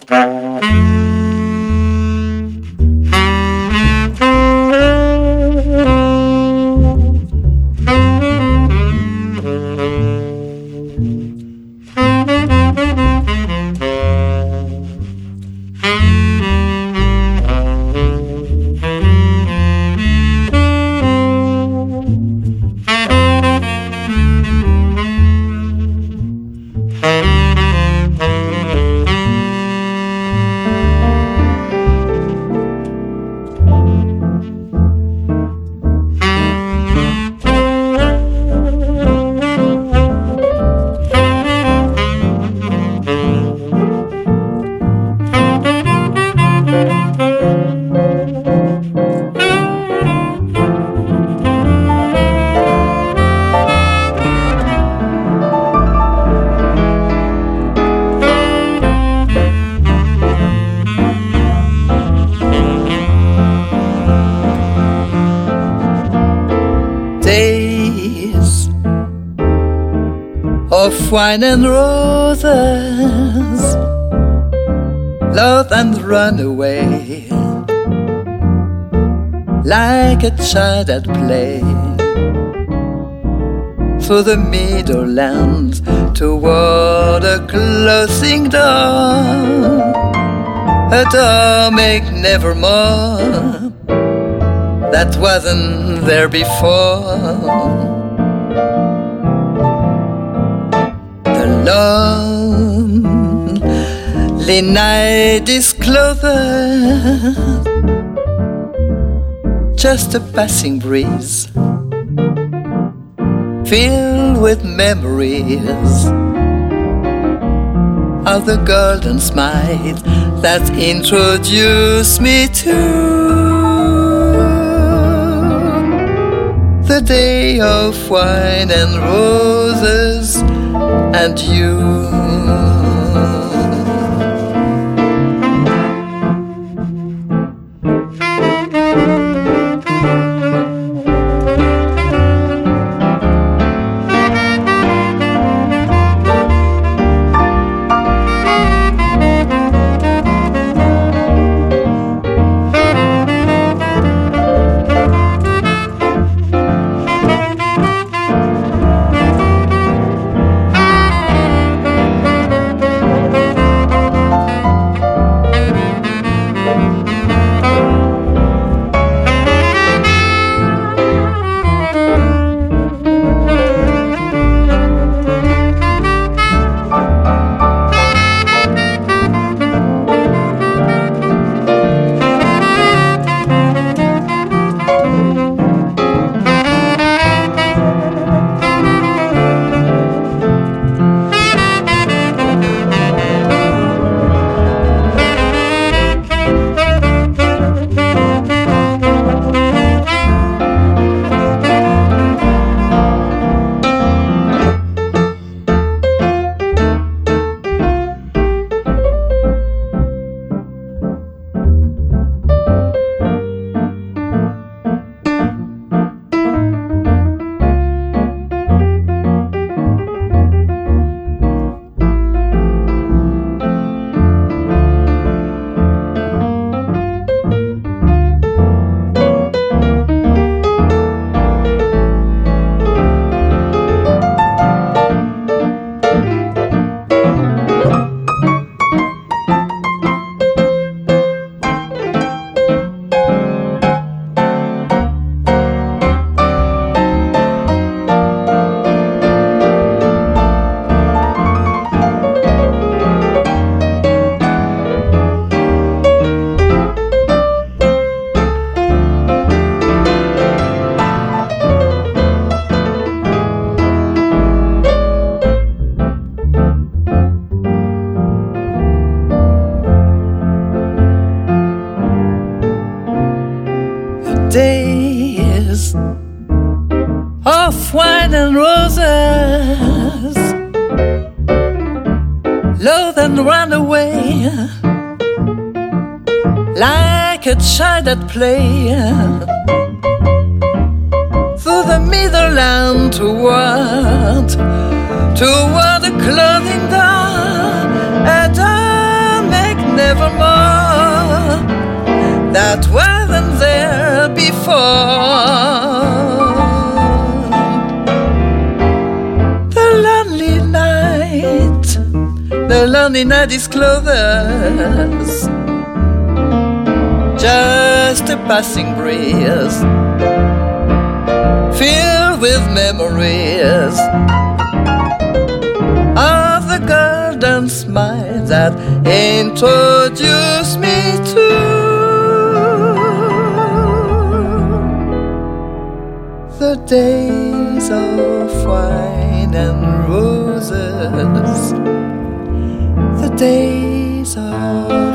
Of wine and roses, love and run away, like a child at play, through the meadowlands toward a closing door, a door make nevermore that wasn't there before. Lonely night is closer, just a passing breeze, filled with memories of the golden smile that introduced me to the day of wine and roses and you. Days of wine and roses, love and run away, like a child at play, through the Midland toward a clothing door, a door make that wasn't there before. The lonely night is closed, just a passing breeze, filled with memories of the golden smile that introduced me to the days of wine and roses, the days of